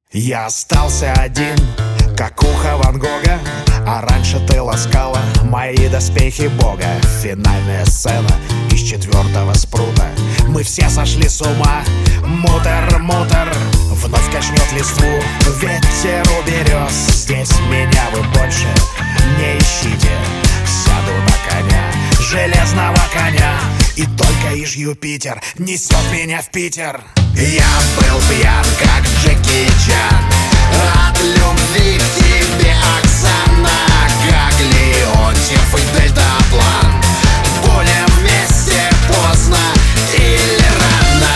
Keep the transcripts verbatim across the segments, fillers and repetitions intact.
Я остался один, как ухо Ван Гога, а раньше ты ласкала мои доспехи Бога. Финальная сцена из четвертого спрута. Мы все сошли с ума, мутер, мутер. Вновь качнет листву, ветер у берез. Здесь меня вы больше не ищите. Сяду на коня, железного коня, и только иж Юпитер несет меня в Питер. Я был пьян, как Джеки Чан, от любви к тебе, Оксана, как Леонтьев и дельтаплан. Будем вместе поздно или рано.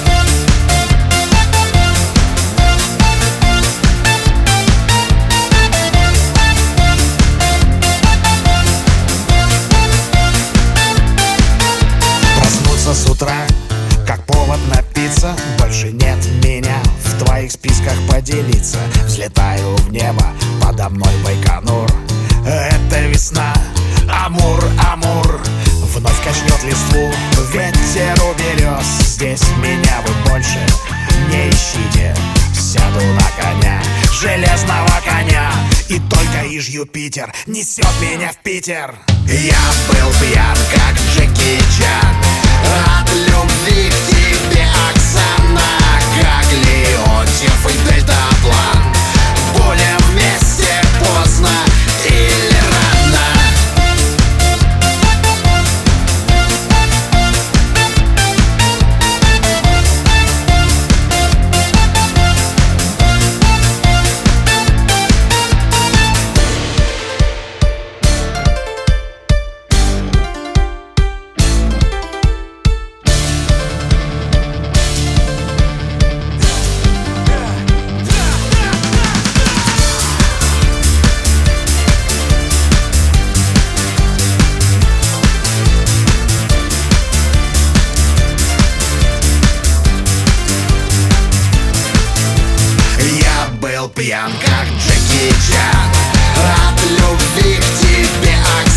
Проснуться с утра, как повод напиться. Больше нет меня в твоих списках поделиться. Взлетаю в небо, подо мной Байконур. Это весна, Амур, Амур. Вновь качнет листву, ветер у берез. Здесь меня вы больше не ищите. Сяду на коня, железного коня, и только иж Юпитер несет меня в Питер. Я был пьян, как Джеки Чан, от любви к тебе, Оксана, как Леонтьев и дельтаплан. Будем вместе поздно или рано. Был пьян, как Джеки Чан, от любви к тебе,